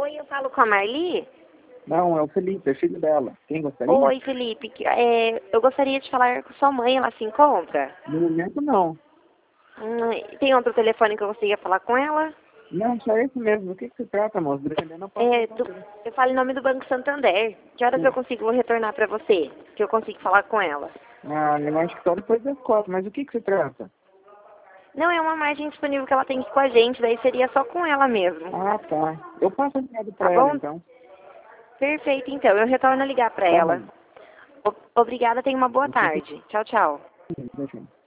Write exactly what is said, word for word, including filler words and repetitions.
Oi, eu falo com a Marli? Não, é o Felipe, é filho dela. Quem gostaria? Oi, Felipe. que- É, eu gostaria de falar com sua mãe, ela se encontra? No momento, não. Hum, tem outro telefone que eu consiga falar com ela? Não, só esse mesmo. O que, que se trata, moço? Dependendo, eu posso É, tu, responder. eu falo em nome do Banco Santander. Que horas Sim. eu consigo retornar pra você? Que eu consigo falar com ela? Ah, eu acho que só depois das quatro. Mas o que, que se trata? Não, é uma margem disponível que ela tem aqui com a gente, daí seria só com ela mesmo. Ah, tá. Eu passo o recado Tá pra ela, bom? então. Perfeito, então. Eu retorno a ligar pra Tá ela. bom. O- Obrigada, tenha uma boa Deixa eu ver. tarde. Tchau, tchau. Deixa eu ver.